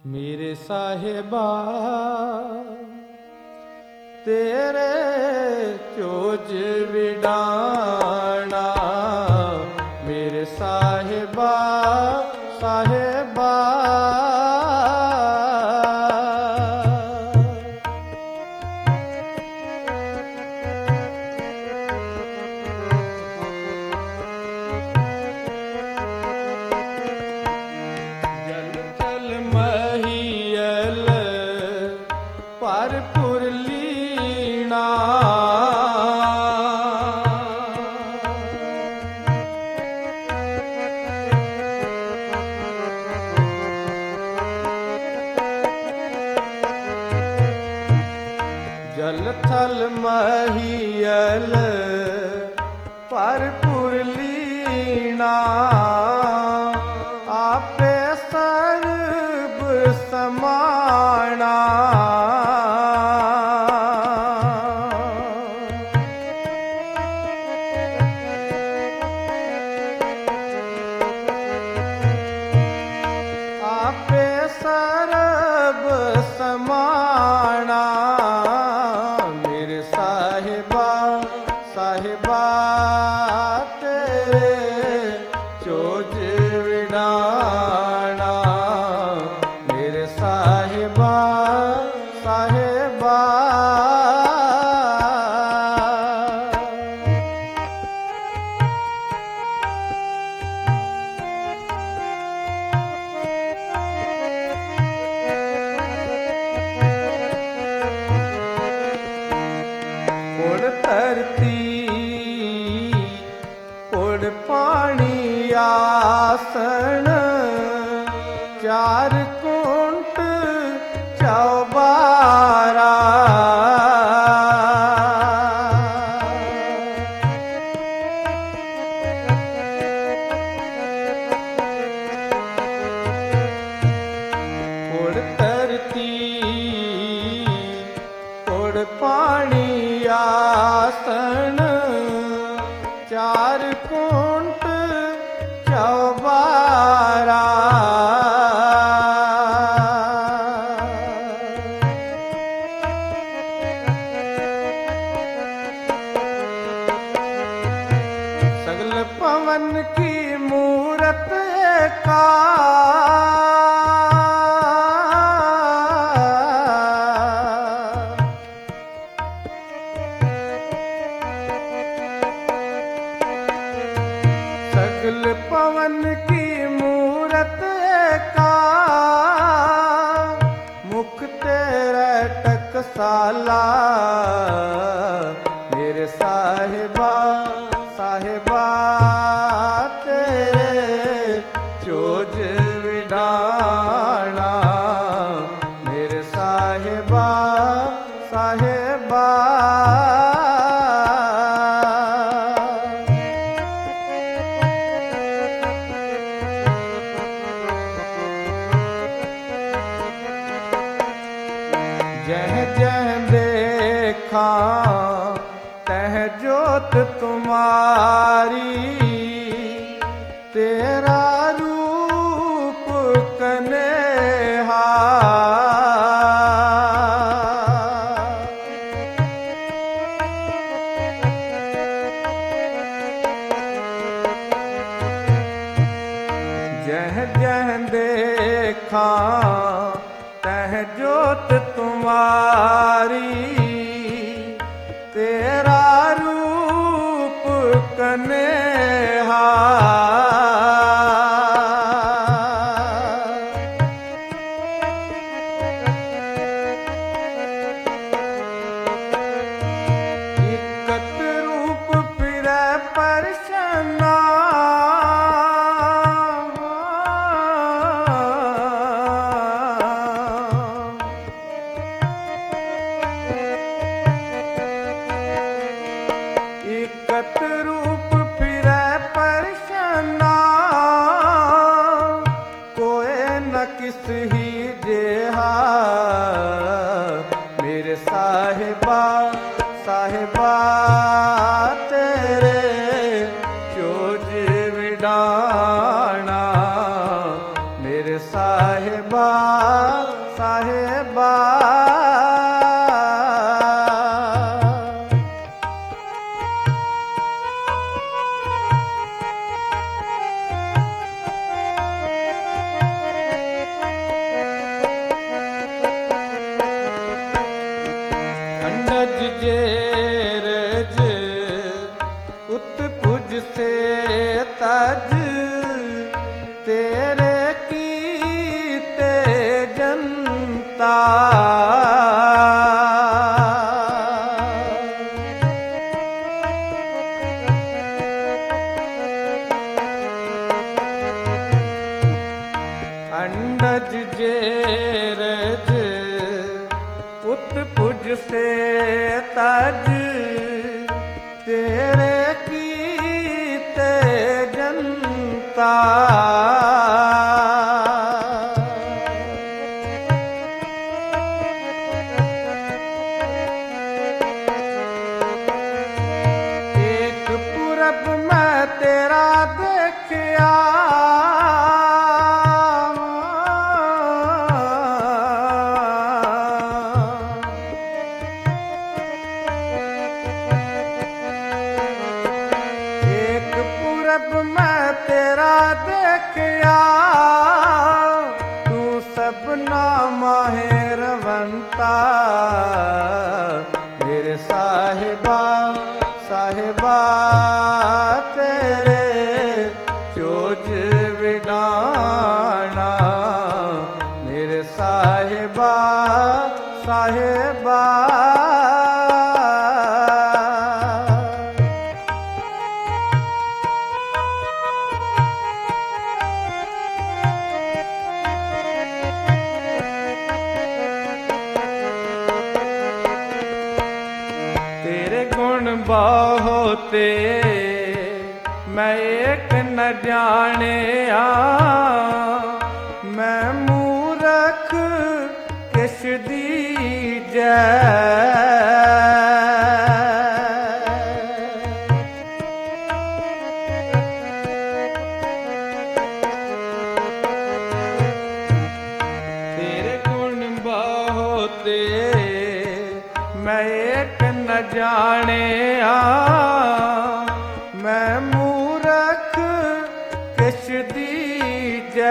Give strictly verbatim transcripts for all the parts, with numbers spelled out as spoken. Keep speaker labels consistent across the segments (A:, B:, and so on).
A: मेरे साहिबा तेरे चोज विडाना, मेरे साहिबा साहिबा परपुर लीना, जल थल महियल परपुर लीना, आपे सर्ब समाना, आपे सर्ब समाना, मेरे साहिबा साहिबा तेरे चोज विडाना, मेरे साहिबा साहिबा उड़ धरती उड़ पानी आसन, चार कुंट चौबारा, उड़ धरती उड़ पानी आसन, चार कुंट चौबारा, सगल पवन की मूरत का, सगल पवन की मूरत का, मुख तेरा टकसाला, मेरे साहिबा साहिबा तेरे चोज विडाना, मेरे साहिबा साहिबा जह जह देखा तह जोत तुम्हारी, तेरा रूप कन्हा, जह जह देखा तह जोत तुम्हारी, तेरा रूप कन्हा, इकत रूप फिर परसना, इकत रूप फिर परसना, कोई न किस ही जेहा, मेरे साहिबा साहिबा तेरे चोज विडाना, मेरे साहिबा ਸਾਹਿਬਾ अंडज जेरज उत्पुज से तज तेरे कीते जनता अंडज जेरज उत्पुज से तज तेरे कीते जनता एक पूरब मैं तेरा देखिया मैं तेरा देखिया तू सबना माहिरवंता मेरे साहिबा साहिबा तेरे चोज विडाना मेरे साहिबा साहिबा गुण बहुते मैं एक न जाने मैं मूरख किस दीजै तेरे गुण बहुते मैं एक न जाने मैं मूरख किस दीजै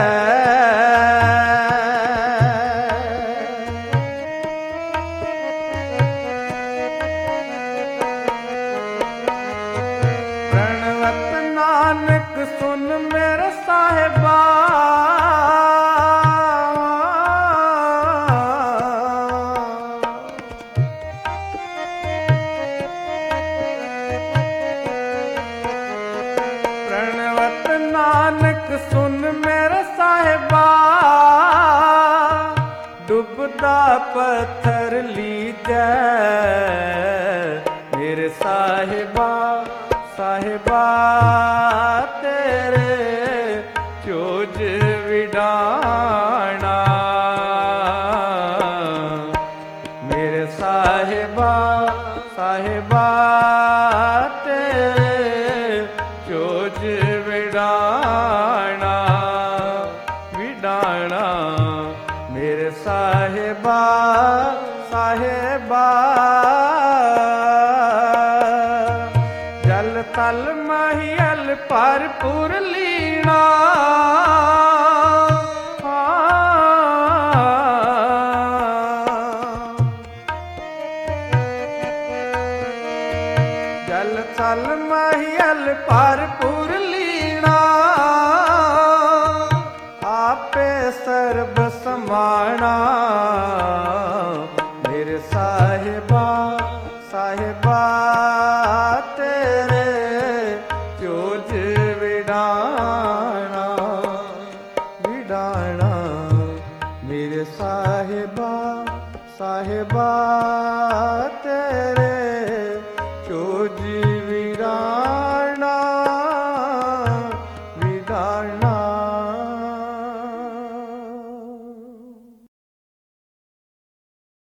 A: प्रणवत नानक सुन मेरे साहिबा प्रणवत नानक सुन मेरे साहिबा डुबदा पत्थर लीजै मेरे साहिबा साहिबा तेरे चोज विडाना मेरे साहिबा साहिबा तेरे चोज विडाना विडाना मेरे साहिबा साहिबा जल तल महियल भरपूर लीना जल तल महियल भरपूर